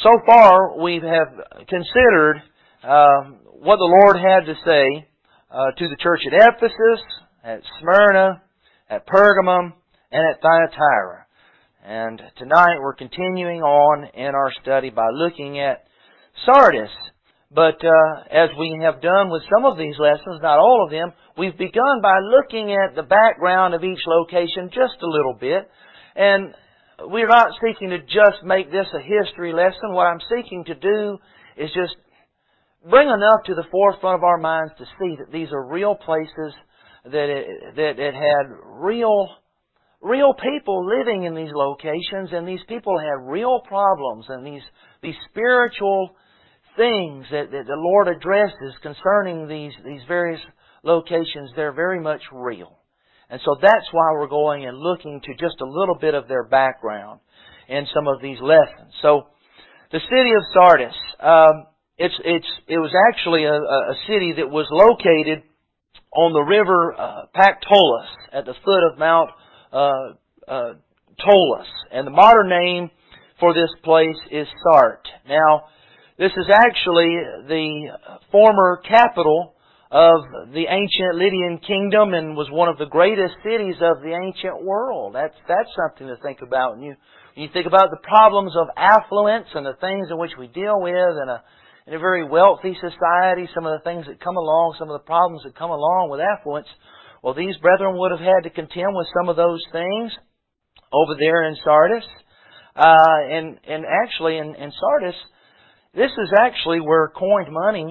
So far, we have considered what the Lord had to say to the church at Ephesus, at Smyrna, at Pergamum, and at Thyatira. And tonight we're continuing on in our study by looking at Sardis. But as we have done with some of these lessons, not all of them, we've begun by looking at the background of each location just a little bit. And we're not seeking to just make this a history lesson. What I'm seeking to do is just bring enough to the forefront of our minds to see that these are real places, that it had real people living in these locations, and these people had real problems, and these spiritual things that the Lord addresses concerning these various locations, they're very much real. And so that's why we're going and looking to just a little bit of their background in some of these lessons. So, the city of Sardis, it was actually a city that was located on the river Pactolus at the foot of Mount Tolus. And the modern name for this place is Sart. Now, this is actually the former capital of the ancient Lydian kingdom and was one of the greatest cities of the ancient world. That's something to think about. When you think about the problems of affluence and the things in which we deal with in a very wealthy society, some of the things that come along, some of the problems that come along with affluence, well, these brethren would have had to contend with some of those things over there in Sardis. And actually in Sardis, this is actually where coined money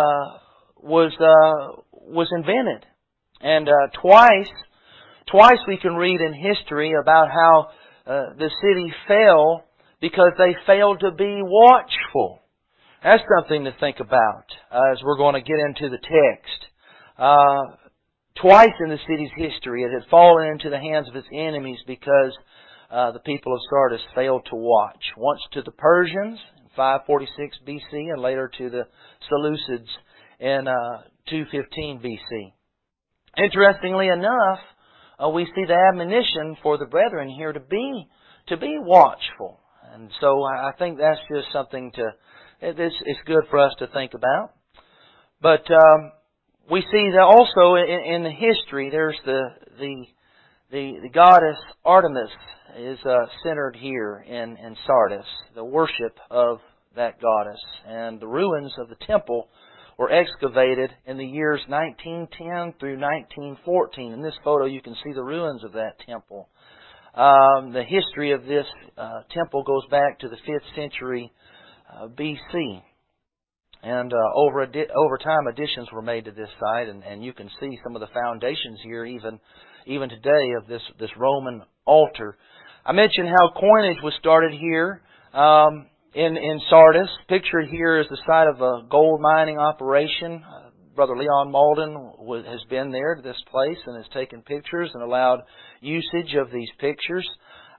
was invented. And twice we can read in history about how the city fell because they failed to be watchful. That's something to think about as we're going to get into the text. Twice in the city's history it had fallen into the hands of its enemies because the people of Sardis failed to watch. Once to the Persians in 546 BC and later to the Seleucids in 215 BC. Interestingly enough, we see the admonition for the brethren here to be watchful. And so I think that's just something it's good for us to think about. But we see that also in the history, there's the goddess Artemis is centered here in Sardis, the worship of that goddess. And the ruins of the temple were excavated in the years 1910 through 1914. In this photo you can see the ruins of that temple. The history of this temple goes back to the 5th century BC. And over time additions were made to this site, and you can see some of the foundations here even today of this Roman altar. I mentioned how coinage was started here in Sardis. Pictured here is the site of a gold mining operation. Brother Leon Malden has been there to this place and has taken pictures and allowed usage of these pictures.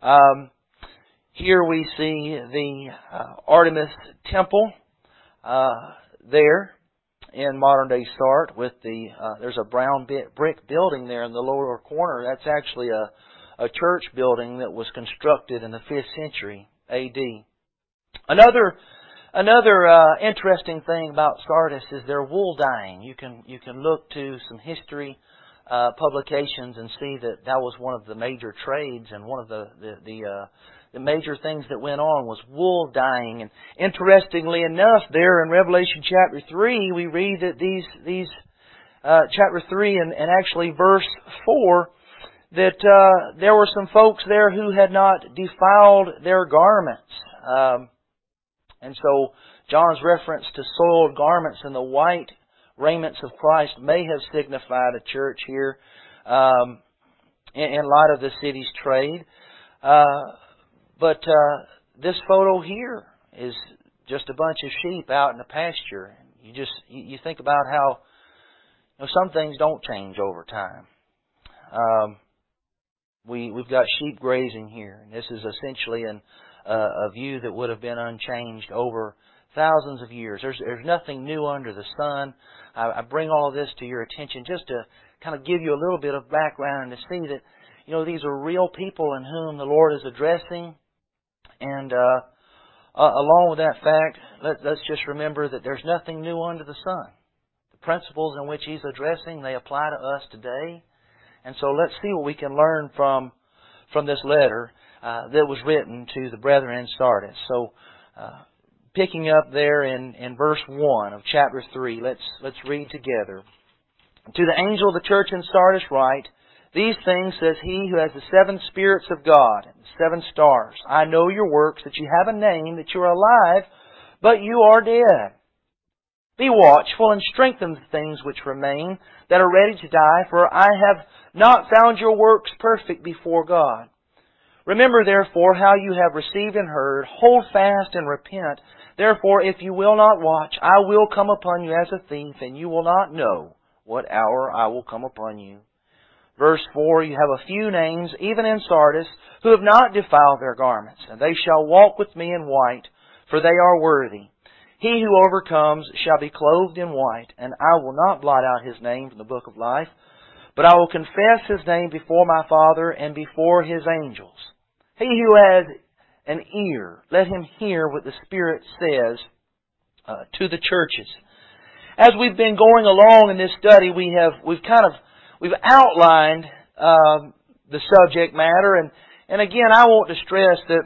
Here we see the Artemis Temple there in modern day Sart with there's a brown brick building there in the lower corner. That's actually a church building that was constructed in the 5th century AD. Another interesting thing about Sardis is their wool dyeing. You can look to some history publications and see that was one of the major trades, and one of the major things that went on was wool dyeing. And interestingly enough, there in Revelation chapter 3, we read that these chapter 3 and actually verse 4, that there were some folks there who had not defiled their garments. And so John's reference to soiled garments and the white raiments of Christ may have signified a church here in light of the city's trade. But this photo here is just a bunch of sheep out in the pasture. You think about how some things don't change over time. We've got sheep grazing here, and this is essentially a view that would have been unchanged over thousands of years. There's nothing new under the sun. I bring all of this to your attention just to kind of give you a little bit of background and to see that these are real people in whom the Lord is addressing. And along with that fact, let's just remember that there's nothing new under the sun. The principles in which he's addressing, they apply to us today. And so let's see what we can learn from this letter that was written to the brethren in Sardis. So, picking up there in verse 1 of chapter 3, let's read together. To the angel of the church in Sardis write, These things says he who has the 7 spirits of God and the 7 stars. I know your works, that you have a name, that you are alive, but you are dead. Be watchful and strengthen the things which remain, that are ready to die, for I have not found your works perfect before God. Remember therefore how you have received and heard, hold fast and repent. Therefore, if you will not watch, I will come upon you as a thief, and you will not know what hour I will come upon you. Verse 4, you have a few names, even in Sardis, who have not defiled their garments, and they shall walk with me in white, for they are worthy. He who overcomes shall be clothed in white, and I will not blot out his name from the book of life, but I will confess his name before my Father and before his angels. He who has an ear, let him hear what the Spirit says to the churches. As we've been going along in this study, we've outlined the subject matter, and again, I want to stress that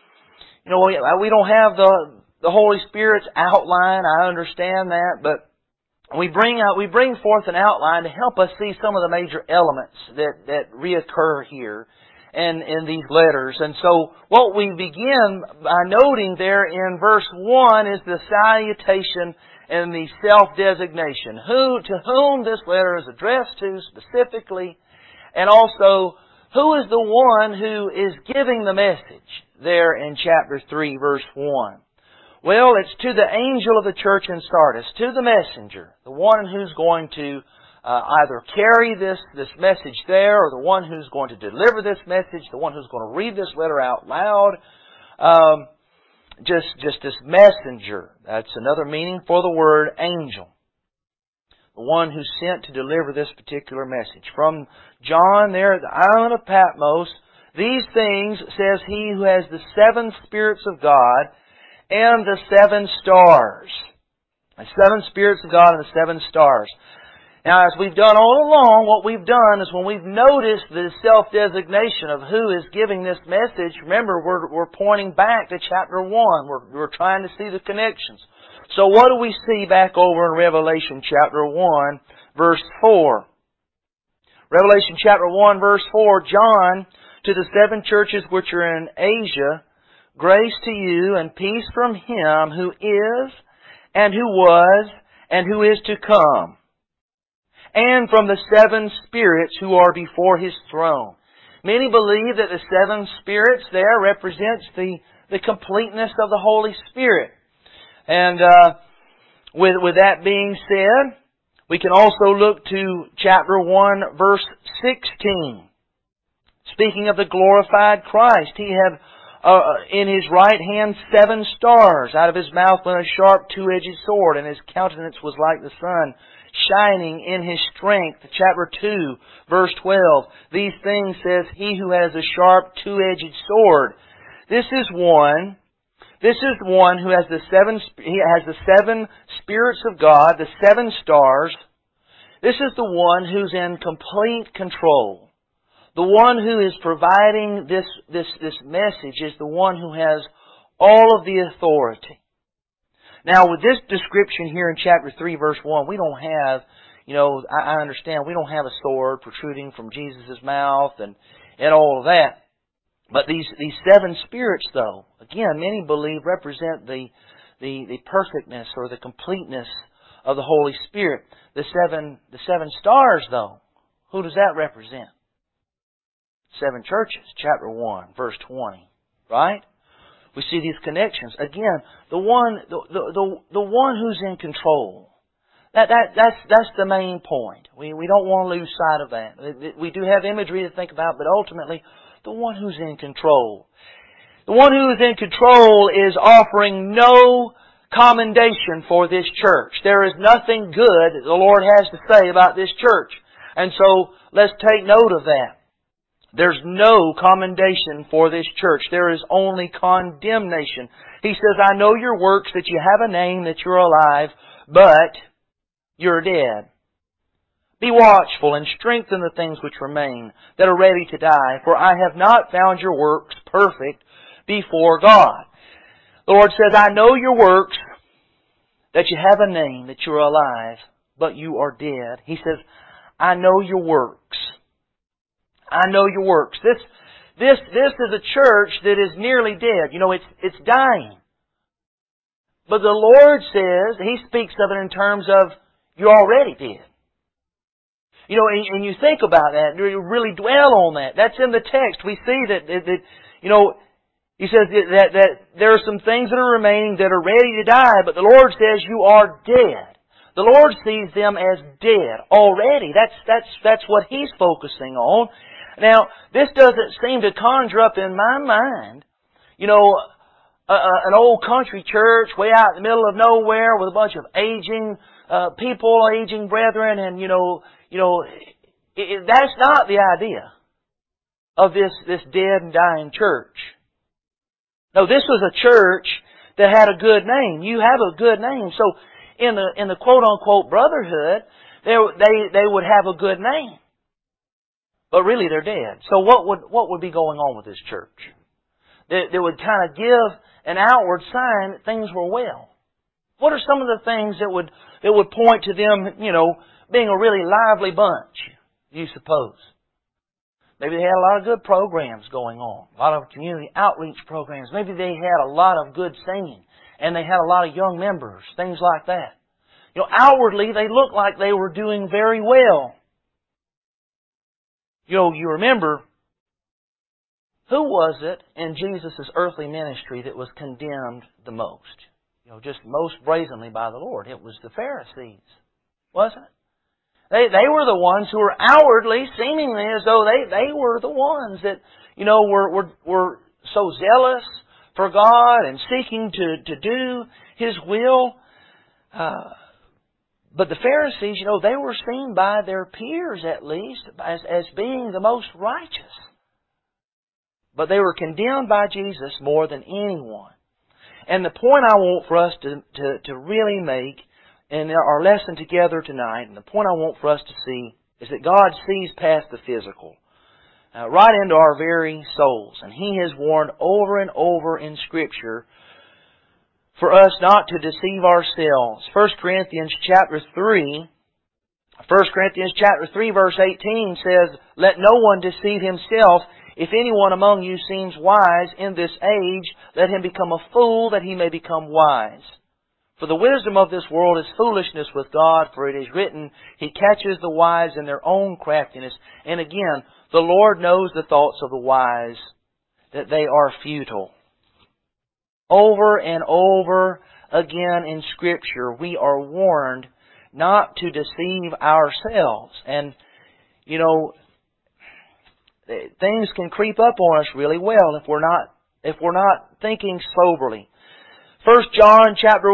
we don't have the Holy Spirit's outline. I understand that, but we bring forth an outline to help us see some of the major elements that reoccur here and in these letters. And so what we begin by noting there in verse 1 is the salutation and the self-designation. To whom this letter is addressed to specifically, and also who is the one who is giving the message there in chapter 3, verse 1. Well, it's to the angel of the church in Sardis, to the messenger, the one who's going to either carry this message there, or the one who's going to deliver this message, the one who's going to read this letter out loud. Just this messenger. That's another meaning for the word angel. The one who's sent to deliver this particular message. From John there at the island of Patmos, these things says he who has the 7 spirits of God and the 7 stars. The 7 spirits of God and the 7 stars. Now, as we've done all along, what we've done is when we've noticed the self-designation of who is giving this message, remember, we're pointing back to chapter 1. We're trying to see the connections. So what do we see back over in Revelation chapter 1, verse 4? Revelation chapter 1, verse 4, John, to the 7 churches which are in Asia, grace to you and peace from Him who is, and who was, and who is to come, and from the 7 spirits who are before His throne. Many believe that the 7 spirits there represents the completeness of the Holy Spirit. And with that being said, we can also look to chapter 1, verse 16. Speaking of the glorified Christ, He had in His right hand 7 stars. Out of His mouth went a sharp 2-edged sword, and His countenance was like the sun, shining in His strength. Chapter 2, verse 12. These things says He who has a sharp 2-edged sword. This is one who has He has the 7 spirits of God, the 7 stars. This is the one who's in complete control. The one who is providing this message is the one who has all of the authority. Now, with this description here in chapter 3, verse 1, we don't have, I understand, we don't have a sword protruding from Jesus' mouth and all of that. But these 7 spirits, though, again, many believe represent the perfectness or the completeness of the Holy Spirit. The seven stars, though, who does that represent? 7 churches, chapter 1, verse 20. Right? We see these connections. Again, the one who's in control. That's the main point. We don't want to lose sight of that. We do have imagery to think about, but ultimately, the one who's in control. The one who is in control is offering no commendation for this church. There is nothing good that the Lord has to say about this church. And so, let's take note of that. There's no commendation for this church. There is only condemnation. He says, I know your works, that you have a name, that you're alive, but you're dead. Be watchful and strengthen the things which remain, that are ready to die, for I have not found your works perfect before God. The Lord says, I know your works, that you have a name, that you're alive, but you are dead. He says, I know your works. I know your works. This is a church that is nearly dead. You know, it's dying. But the Lord says, He speaks of it in terms of, you're already dead. You know, and you think about that, and you really dwell on that. That's in the text. We see that you know, He says that there are some things that are remaining that are ready to die, but the Lord says you are dead. The Lord sees them as dead already. That's what He's focusing on. Now, this doesn't seem to conjure up in my mind, you know, an old country church way out in the middle of nowhere with a bunch of aging people, aging brethren, and that's not the idea of this dead and dying church. No, this was a church that had a good name. You have a good name, so in the quote unquote brotherhood, they would have a good name. But really they're dead. So what would be going on with this church? That would kind of give an outward sign that things were well. What are some of the things that would point to them, you know, being a really lively bunch, you suppose? Maybe they had a lot of good programs going on. A lot of community outreach programs. Maybe they had a lot of good singing. And they had a lot of young members. Things like that. You know, outwardly they looked like they were doing very well. You know, you remember, who was it in Jesus' earthly ministry that was condemned the most? You know, just most brazenly by the Lord. It was the Pharisees, wasn't it? They were the ones who were outwardly, seemingly as though they were the ones that, you know, were so zealous for God and seeking to do His will. But the Pharisees, you know, they were seen by their peers at least as being the most righteous. But they were condemned by Jesus more than anyone. And the point I want for us to really make in our lesson together tonight, and the point I want for us to see, is that God sees past the physical, right into our very souls. And He has warned over and over in Scripture for us not to deceive ourselves. 1 Corinthians chapter 3 verse 18 says, Let no one deceive himself. If anyone among you seems wise in this age, let him become a fool, that he may become wise. For the wisdom of this world is foolishness with God, for it is written, He catches the wise in their own craftiness. And again, the Lord knows the thoughts of the wise, that they are futile. Over and over again in Scripture, we are warned not to deceive ourselves. And, you know, things can creep up on us really well if we're not thinking soberly. 1 John chapter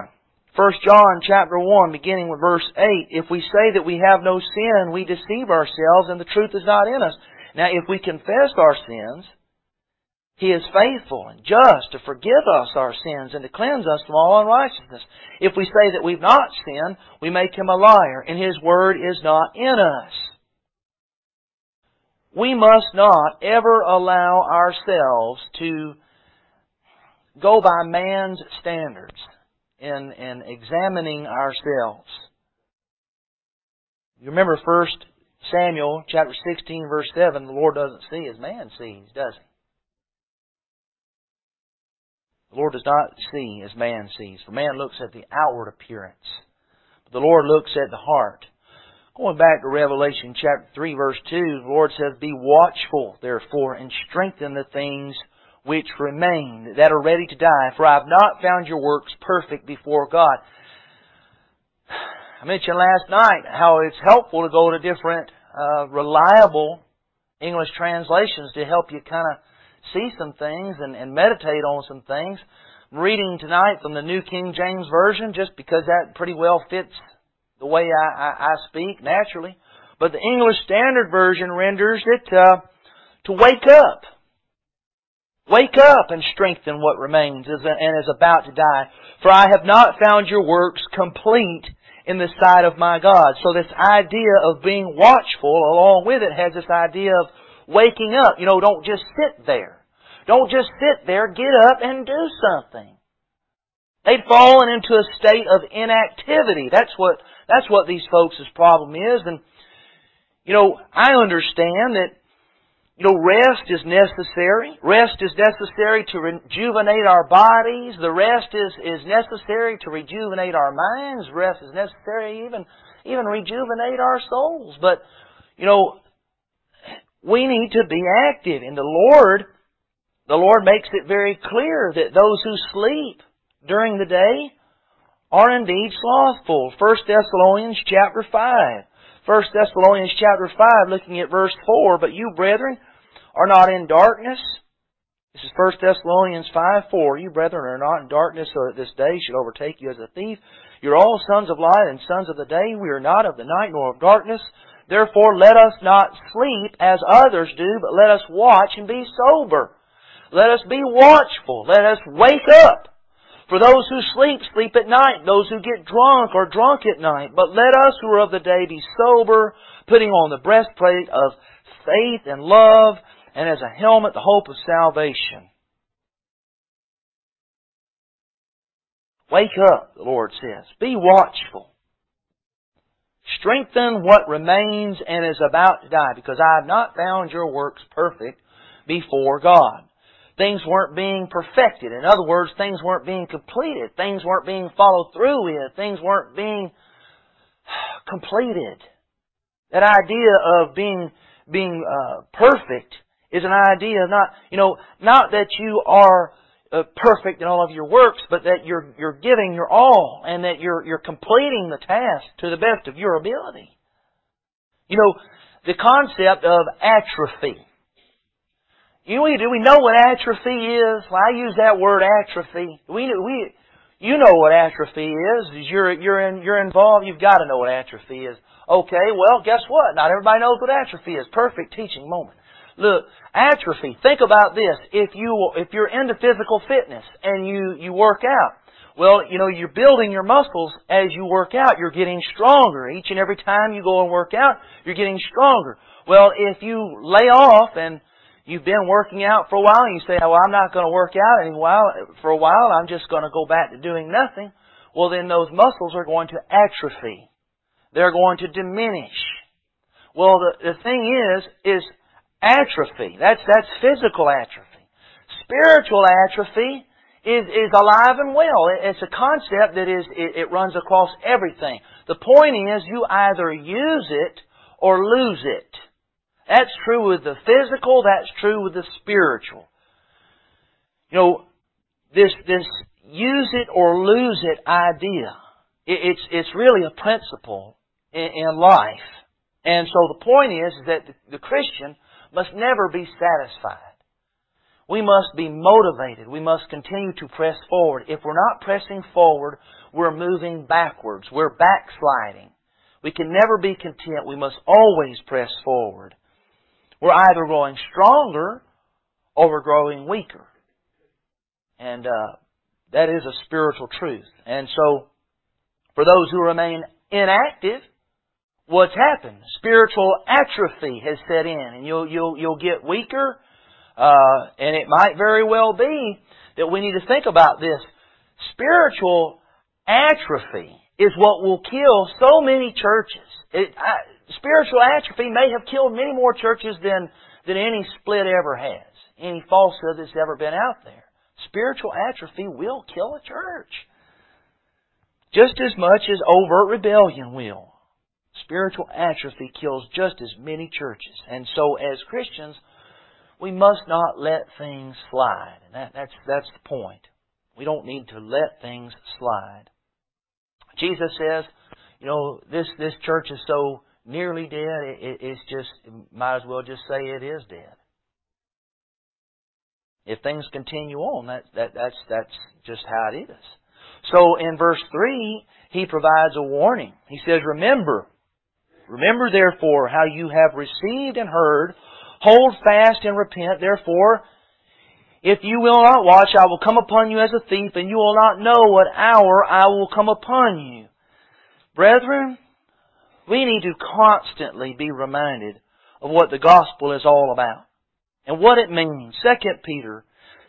1, beginning with verse 8, If we say that we have no sin, we deceive ourselves, and the truth is not in us. Now, if we confess our sins, He is faithful and just to forgive us our sins and to cleanse us from all unrighteousness. If we say that we've not sinned, we make Him a liar, and His word is not in us. We must not ever allow ourselves to go by man's standards in examining ourselves. You remember 1 Samuel chapter 16 verse 7, the Lord doesn't see as man sees, does He? The Lord does not see as man sees. For man looks at the outward appearance, but the Lord looks at the heart. Going back to Revelation chapter 3 verse 2, the Lord says, Be watchful, therefore, and strengthen the things which remain, that are ready to die, for I have not found your works perfect before God. I mentioned last night how it's helpful to go to different reliable English translations to help you kind of see some things and meditate on some things. I'm reading tonight from the New King James Version just because that pretty well fits the way I speak naturally. But the English Standard Version renders it, to wake up. Wake up and strengthen what remains and is about to die. For I have not found your works complete in the sight of my God. So this idea of being watchful, along with it, has this idea of waking up. Don't just sit there. Don't just sit there. Get up and do something. They'd fallen into a state of inactivity. That's what these folks' problem is. And, I understand that, rest is necessary. Rest is necessary to rejuvenate our bodies. The rest is necessary to rejuvenate our minds. Rest is necessary even rejuvenate our souls. But, we need to be active. And the Lord makes it very clear that those who sleep during the day are indeed slothful. 1 Thessalonians chapter 5. 1 Thessalonians chapter 5, looking at verse 4. But you, brethren, are not in darkness. This is 1 Thessalonians 5:4. You, brethren, are not in darkness, so that this day should overtake you as a thief. You are all sons of light and sons of the day. We are not of the night nor of darkness. Therefore, let us not sleep as others do, but let us watch and be sober. Let us be watchful. Let us wake up. For those who sleep, sleep at night. Those who get drunk are drunk at night. But let us who are of the day be sober, putting on the breastplate of faith and love, and as a helmet the hope of salvation. Wake up, the Lord says. Be watchful. Strengthen what remains and is about to die, because I have not found your works perfect before God. Things weren't being perfected. In other words, things weren't being completed. Things weren't being followed through with. Things weren't being completed. That idea of being perfect is an idea not that you are perfect in all of your works, but that you're giving your all and that you're completing the task to the best of your ability. The concept of atrophy. Do we know what atrophy is? Well, I use that word atrophy. You know what atrophy is. You're involved. You've got to know what atrophy is. Okay, well, guess what? Not everybody knows what atrophy is. Perfect teaching moment. Look, atrophy. Think about this. If you're into physical fitness and you work out, well, you're building your muscles as you work out. You're getting stronger. Each and every time you go and work out, you're getting stronger. Well, if you lay off and you've been working out for a while and you say, well, I'm not going to work out for a while, I'm just going to go back to doing nothing. Well, then those muscles are going to atrophy. They're going to diminish. Well, the thing is atrophy. That's physical atrophy. Spiritual atrophy is alive and well. It's a concept that it runs across everything. The point is you either use it or lose it. That's true with the physical, that's true with the spiritual. This use it or lose it idea, it's really a principle in life. And so the point is that the Christian must never be satisfied. We must be motivated. We must continue to press forward. If we're not pressing forward, we're moving backwards. We're backsliding. We can never be content. We must always press forward. We're either growing stronger or we're growing weaker. And that is a spiritual truth. And so, for those who remain inactive, what's happened? Spiritual atrophy has set in, and you'll get weaker. And it might very well be that we need to think about this. Spiritual atrophy is what will kill so many churches. Spiritual atrophy may have killed many more churches than any split ever has. Any falsehood that's ever been out there. Spiritual atrophy will kill a church. Just as much as overt rebellion will. Spiritual atrophy kills just as many churches. And so as Christians, we must not let things slide. And that's the point. We don't need to let things slide. Jesus says, this church is so nearly dead, it's just, might as well just say it is dead. If things continue on, that's just how it is. So in verse 3, he provides a warning. He says, Remember therefore how you have received and heard, Hold fast and repent, therefore, if you will not watch, I will come upon you as a thief, and you will not know what hour I will come upon you. Brethren, we need to constantly be reminded of what the gospel is all about and what it means. 2 Peter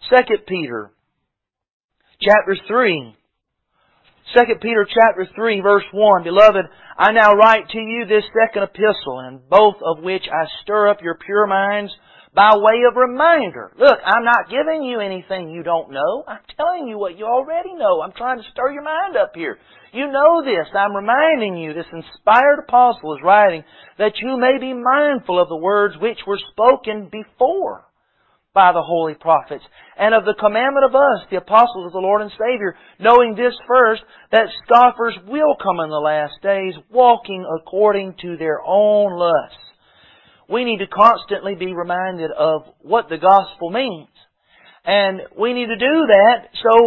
chapter 3. 2 Peter chapter 3 verse 1. Beloved, I now write to you this second epistle, in both of which I stir up your pure minds by way of reminder. Look, I'm not giving you anything you don't know. I'm telling you what you already know. I'm trying to stir your mind up here. You know this. I'm reminding you, this inspired apostle is writing, that you may be mindful of the words which were spoken before by the holy prophets, and of the commandment of us, the apostles of the Lord and Savior, knowing this first, that scoffers will come in the last days, walking according to their own lusts. We need to constantly be reminded of what the gospel means. And we need to do that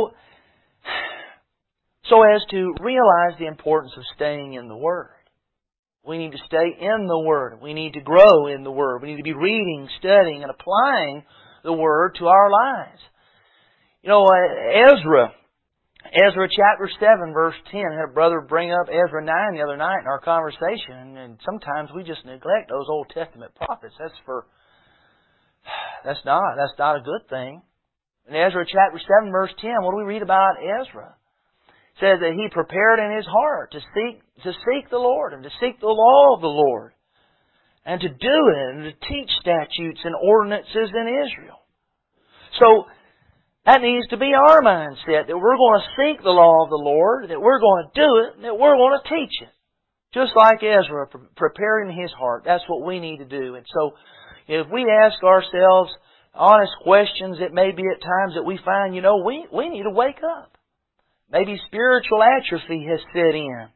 so as to realize the importance of staying in the Word. We need to stay in the Word. We need to grow in the Word. We need to be reading, studying, and applying the Word to our lives. You know, Ezra chapter 7 verse 10, I had a brother bring up Ezra 9 the other night in our conversation, and sometimes we just neglect those Old Testament prophets. That's not a good thing. In Ezra chapter 7 verse 10, what do we read about Ezra? It says that he prepared in his heart to seek the Lord and to seek the law of the Lord, and to do it, and to teach statutes and ordinances in Israel. So, that needs to be our mindset, that we're going to seek the law of the Lord, that we're going to do it, and that we're going to teach it. Just like Ezra, preparing his heart. That's what we need to do. And so, if we ask ourselves honest questions, it may be at times that we find, we need to wake up. Maybe spiritual atrophy has set in.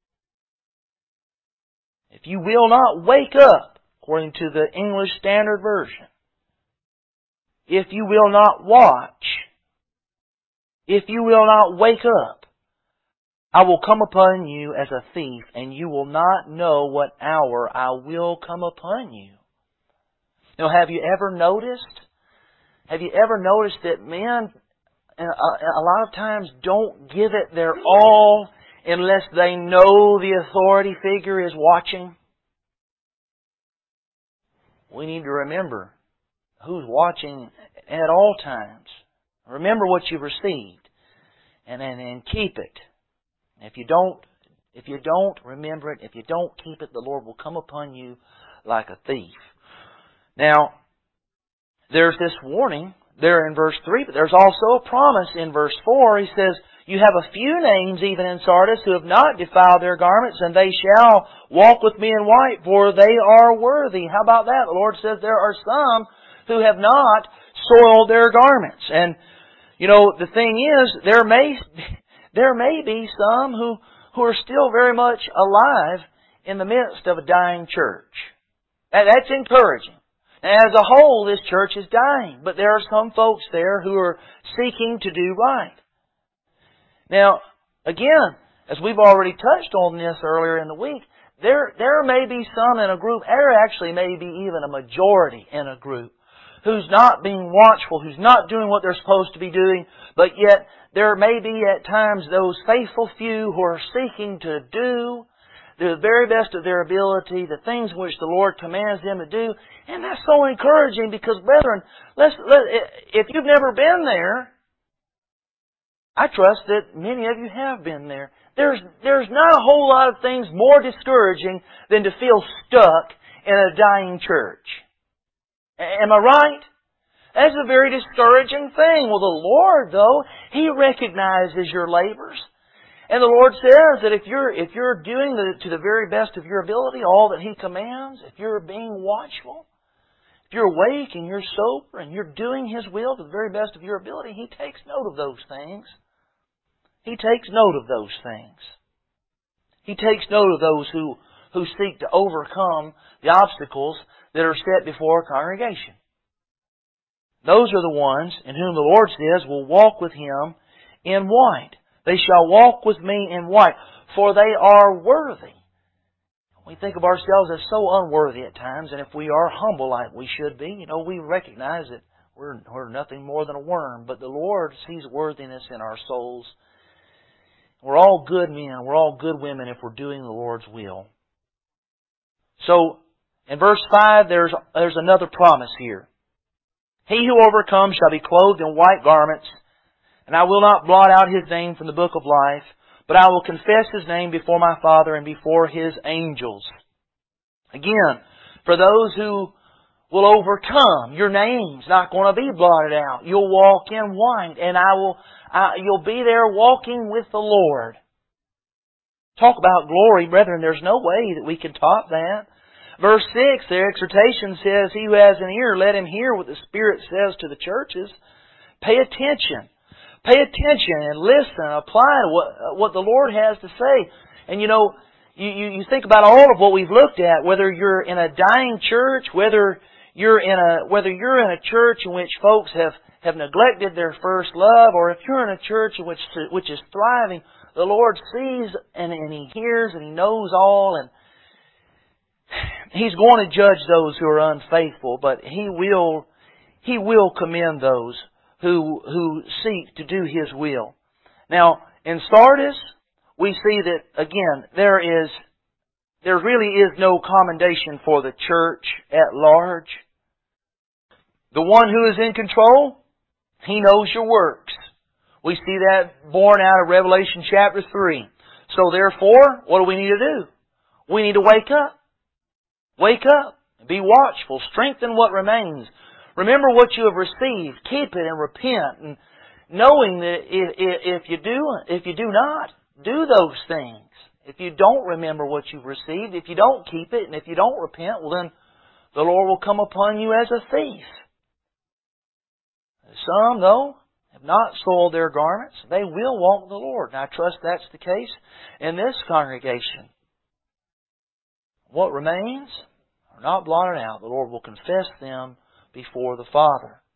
If you will not wake up, according to the English Standard Version, if you will not watch, if you will not wake up, I will come upon you as a thief, and you will not know what hour I will come upon you. Now, have you ever noticed that men, a lot of times, don't give it their all unless they know the authority figure is watching? We need to remember who's watching at all times. Remember what you've received, and keep it. If you don't remember it, if you don't keep it, the Lord will come upon you like a thief. Now, there's this warning there in verse 3, but there's also a promise in verse 4. He says, you have a few names even in Sardis who have not defiled their garments, and they shall walk with me in white, for they are worthy. How about that? The Lord says there are some who have not soiled their garments. And, the thing is, there may be some who are still very much alive in the midst of a dying church. That's encouraging. As a whole, this church is dying, but there are some folks there who are seeking to do right. Now, again, as we've already touched on this earlier in the week, there may be some in a group, there actually may be even a majority in a group, who's not being watchful, who's not doing what they're supposed to be doing, but yet there may be at times those faithful few who are seeking to do the very best of their ability, the things which the Lord commands them to do. And that's so encouraging because, brethren, if you've never been there, I trust that many of you have been there. There's not a whole lot of things more discouraging than to feel stuck in a dying church. Am I right? That's a very discouraging thing. Well, the Lord, though, He recognizes your labors. And the Lord says that if you're doing to the very best of your ability all that He commands, if you're being watchful, if you're awake and you're sober and you're doing His will to the very best of your ability, He takes note of those things. He takes note of those things. He takes note of those who seek to overcome the obstacles that are set before a congregation. Those are the ones in whom the Lord says will walk with Him in white. They shall walk with me in white, for they are worthy. We think of ourselves as so unworthy at times, and if we are humble like we should be, we recognize that we're nothing more than a worm. But the Lord sees worthiness in our souls. We're all good men. We're all good women if we're doing the Lord's will. So, in verse 5, there's another promise here. He who overcomes shall be clothed in white garments, and I will not blot out his name from the book of life, but I will confess his name before my Father and before his angels. Again, for those who will overcome, your name's not going to be blotted out. You'll walk in white, and you'll be there walking with the Lord. Talk about glory, brethren. There's no way that we can top that. Verse 6, the exhortation says, He who has an ear, let him hear what the Spirit says to the churches. Pay attention. Pay attention and listen. Apply what the Lord has to say. And you think about all of what we've looked at, whether you're in a dying church, whether you're in a church in which folks have neglected their first love, or if you're in a church which is thriving, the Lord sees and He hears and He knows all, and He's going to judge those who are unfaithful, but He will commend those who seek to do His will. Now, in Sardis, we see that, again, there really is no commendation for the church at large. The one who is in control, He knows your works. We see that born out of Revelation chapter 3. So therefore, what do we need to do? We need to wake up. Wake up. Be watchful. Strengthen what remains. Remember what you have received. Keep it and repent. And knowing that if you do not do those things, if you don't remember what you've received, if you don't keep it, and if you don't repent, well then the Lord will come upon you as a thief. Some, though, have not soiled their garments. They will walk with the Lord. And I trust that's the case in this congregation. What remains are not blotted out. The Lord will confess them before the Father.